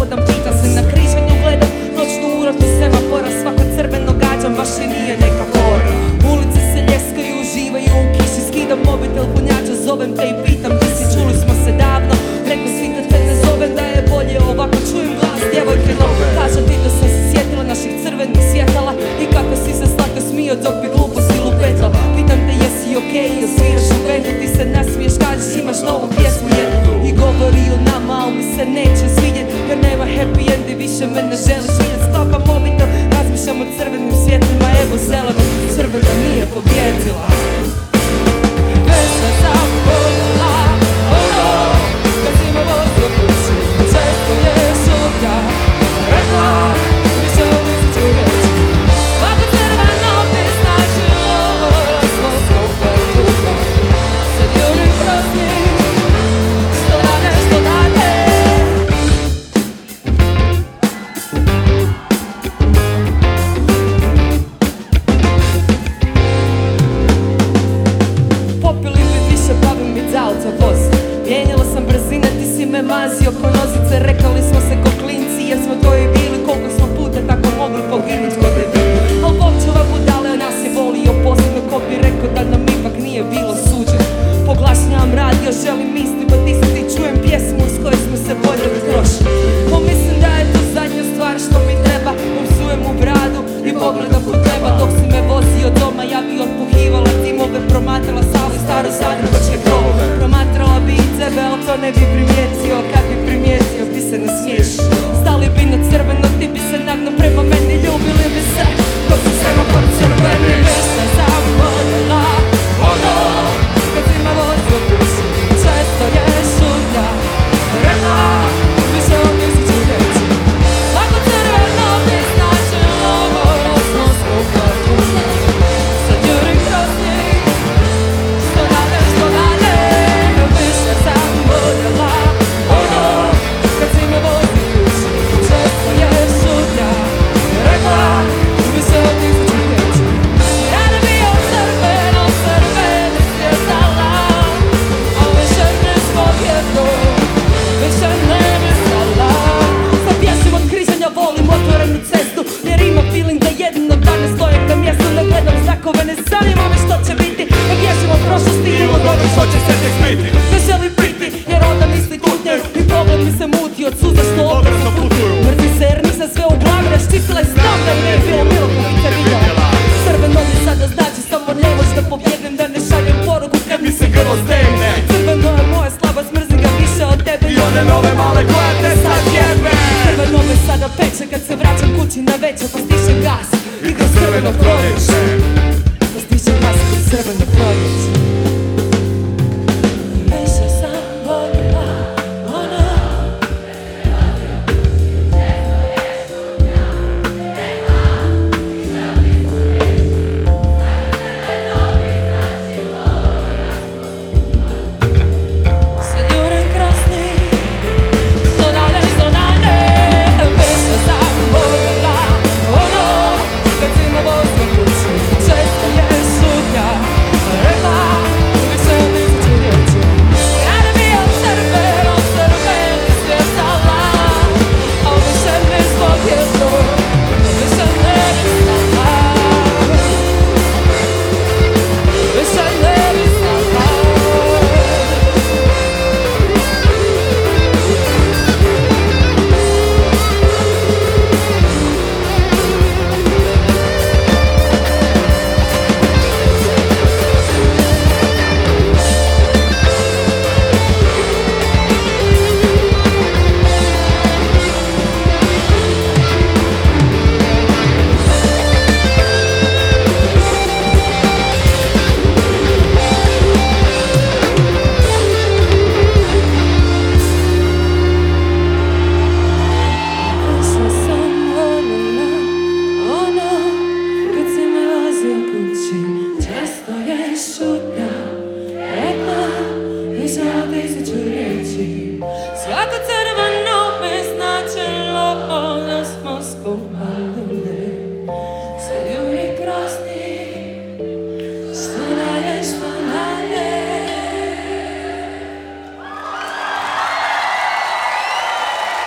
hodam, pitam se na križanju, gledam noćnu urotu semafora, svako crveno gađam, baš i nije neka hora. Ulice se ljeskaju, uživaju u kiši, skidam mobitel, punjača, zovem te i pitam di si, čuli smo se davno, preko svih da te ne zovem, da je bolje ovako, čujem glas djevojke, no kažem ti da sam se sjetila naših crvenih svjetala i kako si se slatko smio dok bi gluposti lupetla. Pitam te jesi okej, osviraš u bendu, ti se nasmiješ, kažeš imaš novu pjesmu jednu i govori o nama, ali mi se neće svidjet jer nema happy end i više me ne želiš vidjet. Stopam mobitel, razmišljam o crvenim svjetlima, evo zeleno, crvena nije pobjedila. Već sam zaboravila ono kad si me vozio kući, često je šutnja rekla više ovdje ću reći. Svako crveno ti znači ovo, smo skupaj dugo, sad jurim kroz njih, što dalje, što dalje. Popili bi više pa bi mi dao autovoz. Mijenjala sam brzine, ti si me mazio ko nozice. Rekali smo se ko klinci jer smo to i bili. Koliko smo puta tako mogli poginut ko debili. Al Bogčeva budale nas je volio posebno. Ko bi rekao da nam ipak nije bilo suđeno. Poglašnjavam radio, želim misli batisati. Čujem pjesmu s kojoj smo se voljeli prošli. Pomislim da je to zadnja stvar što mi treba. Upsujem u bradu i pogledam kod teba. Dok si me vozio doma ja bi otpuhivala timove. Promatrala sali staro zagrebačke krovove. Promatrala bi i tebe, ali to ne bi primijetio. Kad bi primijetio ti se ne smiješ. Stali bi na crveno, ti bi se nagnuo prema meni. Ljubili bi se dok su semafor crveni. Već sam zaboravila ono kad si me vozio kući, često je šutnja rekla više ovdje ću reći. Svako crveno ti znači ovo, smo skupaj dugo, sad jurim kroz njih, što dalje, što dalje. Više sam voljela ono kad si me vozio kući, često je šutnja rekla više ovdje ću reći. Rada bio crveno, crveni svjetala, a više ne pobjedu, više ne mislala. Sad bježim od križanja, volim otvorenu cestu, jer imam feeling da jedino dane stojim na mjestu. Ne gledam znakove, ne zanima me što će biti. Ne bježim od prošlosti ili od onih što će se tek smiti. Ne želim biti, jer onda misli tutnje i pogled mi se muti od suza što obrazno putuju. Mrzi se jer nisam sve u glavi raščistila i znam da nije bilo milo ko bi te vidjela. Crveno mi sada znači samo ne moć da pobjednem, da ne šaljem poruku kad mi se grlo stegne. Crveno je moja slabost, mrzim ga više od tebe i one nove male koja te sad jebe. Crveno me sada peče kad se vraćam kući na večer, pa